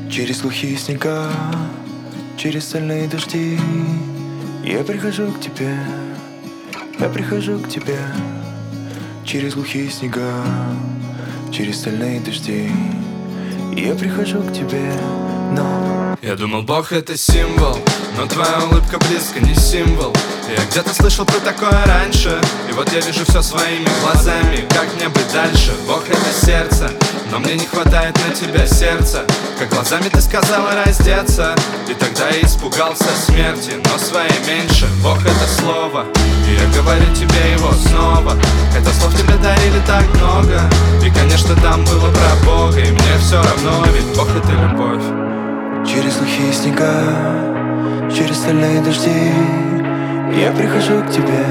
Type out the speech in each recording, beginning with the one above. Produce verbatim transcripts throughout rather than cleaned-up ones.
Через глухие снега, через стальные дожди я прихожу к тебе, я прихожу к тебе. Через глухие снега, через стальные дожди я прихожу к тебе, но... Я думал, Бог это символ, но твоя улыбка близко не символ. Я где-то слышал про такое раньше, и вот я вижу все своими глазами. Как мне быть дальше? Бог это сердце, но мне не хватает на тебя сердца. Как глазами ты сказала раздеться, и тогда я испугался смерти, но своей меньше. Бог это слово, и я говорю тебе его снова. Хотя слов тебе дарили так много, и конечно там было про Бога, и мне все равно, ведь Бог это любовь. Через глухие снега, через стальные дожди я прихожу к тебе,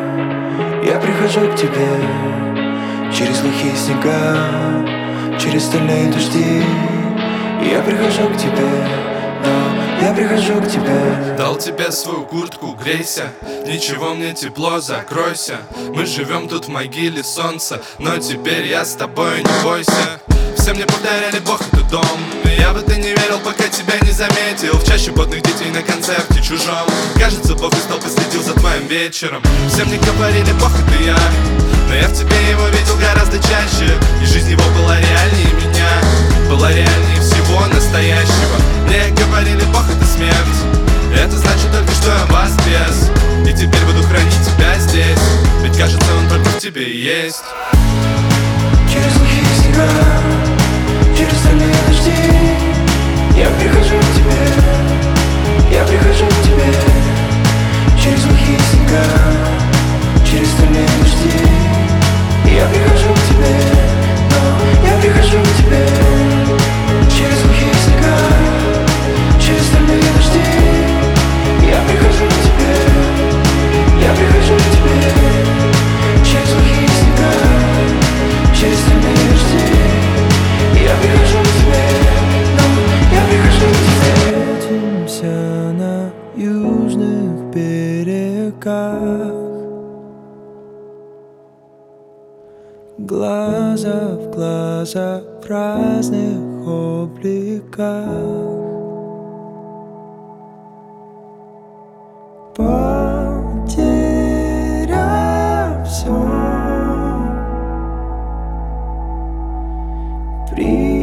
я прихожу к тебе. Через глухие снега, через стальные дожди я прихожу к тебе, но я прихожу к тебе. Дал тебе свою куртку, грейся, ничего мне тепло, закройся. Мы живем тут в могиле солнца, но теперь я с тобой, не бойся. Все мне повторяли, Бог это дом, и я в это не верил, пока тебя не заметил. В чаще потных детей на концерте чужом. Кажется, Бог из толпы следил за твоим вечером. Все мне говорили, Бог это я, но я в тебе его видел гораздо чаще. И жизнь его была реальнее меня, была реальнее всего настоящего. Мне говорили, Бог это смерть, и это значит только, что я воскрес. И теперь буду хранить тебя здесь, ведь кажется, он только в тебе и есть. Через глухие снега, через стальные дожди я прихожу к тебе, я прихожу к тебе. Через глухие снега, через стальные дожди я прихожу к тебе, но я прихожу к тебе. Через глухие снега, через стальные дожди я прихожу к тебе, я прихожу к тебе. Через глухие снега, через стальные дожди я прихожу к тебе, но я прихожу к тебе. Встретимся на южных берегах, глаза в глаза в разных обликах. Потеряв всё, при